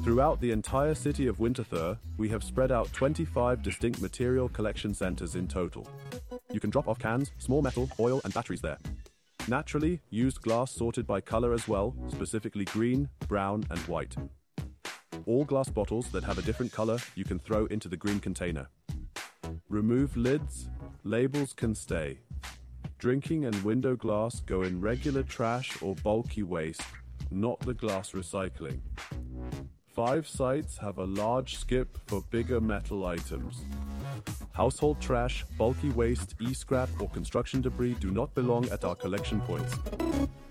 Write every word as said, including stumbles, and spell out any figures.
Throughout the entire city of Winterthur, we have spread out twenty-five distinct material collection centers in total. You can drop off cans, small metal, oil, and batteries there. Naturally, used glass sorted by color as well, specifically green, brown, and white. All glass bottles that have a different color you can throw into the green container. Remove lids, labels can stay. Drinking and window glass go in regular trash or bulky waste, not the glass recycling. Five sites have a large skip for bigger metal items. Household trash, bulky waste, e-scrap, or construction debris do not belong at our collection points.